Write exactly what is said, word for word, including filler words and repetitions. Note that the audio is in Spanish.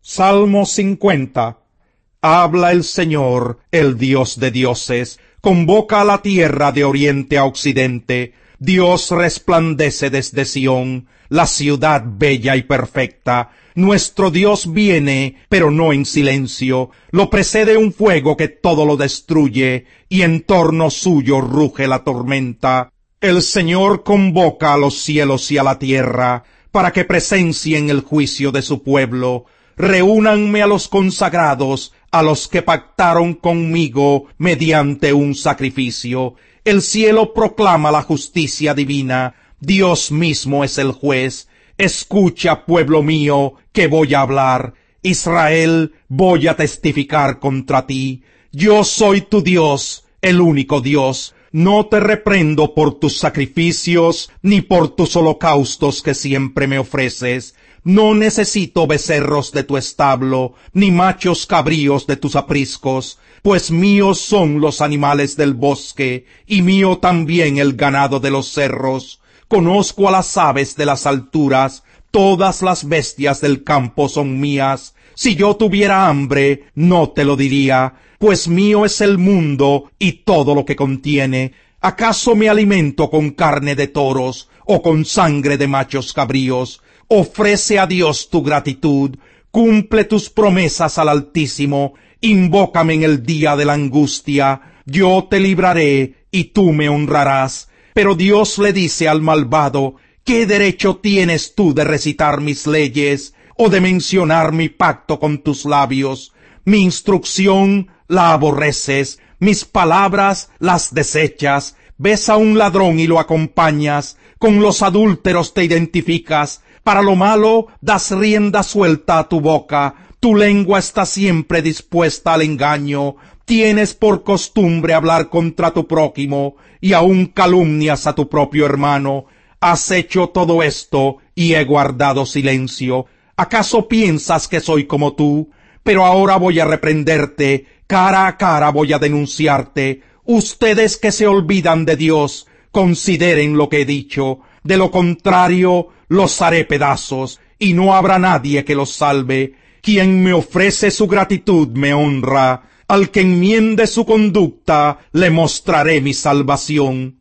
Salmo cincuenta. Habla el Señor, el Dios de dioses, convoca a la tierra de oriente a occidente. Dios resplandece desde Sión, la ciudad bella y perfecta. Nuestro Dios viene, pero no en silencio. Lo precede un fuego que todo lo destruye, y en torno suyo ruge la tormenta. El Señor convoca a los cielos y a la tierra, para que presencien el juicio de su pueblo. Reúnanme a los consagrados, a los que pactaron conmigo mediante un sacrificio. El cielo proclama la justicia divina. Dios mismo es el juez. Escucha, pueblo mío, que voy a hablar. Israel, voy a testificar contra ti. Yo soy tu Dios, el único Dios. No te reprendo por tus sacrificios, ni por tus holocaustos que siempre me ofreces. No necesito becerros de tu establo, ni machos cabríos de tus apriscos, pues míos son los animales del bosque, y mío también el ganado de los cerros. Conozco a las aves de las alturas, todas las bestias del campo son mías. Si yo tuviera hambre, no te lo diría, pues mío es el mundo y todo lo que contiene. ¿Acaso me alimento con carne de toros, o con sangre de machos cabríos? Ofrece a Dios tu gratitud, cumple tus promesas al Altísimo, invócame en el día de la angustia, yo te libraré y tú me honrarás. Pero Dios le dice al malvado, ¿qué derecho tienes tú de recitar mis leyes, o de mencionar mi pacto con tus labios? Mi instrucción la aborreces, mis palabras las desechas, ves a un ladrón y lo acompañas, con los adúlteros te identificas. Para lo malo das rienda suelta a tu boca, tu lengua está siempre dispuesta al engaño, tienes por costumbre hablar contra tu prójimo, y aun calumnias a tu propio hermano. Has hecho todo esto, y he guardado silencio. ¿Acaso piensas que soy como tú? Pero ahora voy a reprenderte, cara a cara voy a denunciarte. Ustedes que se olvidan de Dios, consideren lo que he dicho. De lo contrario, los haré pedazos, y no habrá nadie que los salve. Quien me ofrece su gratitud me honra. Al que enmiende su conducta, le mostraré mi salvación.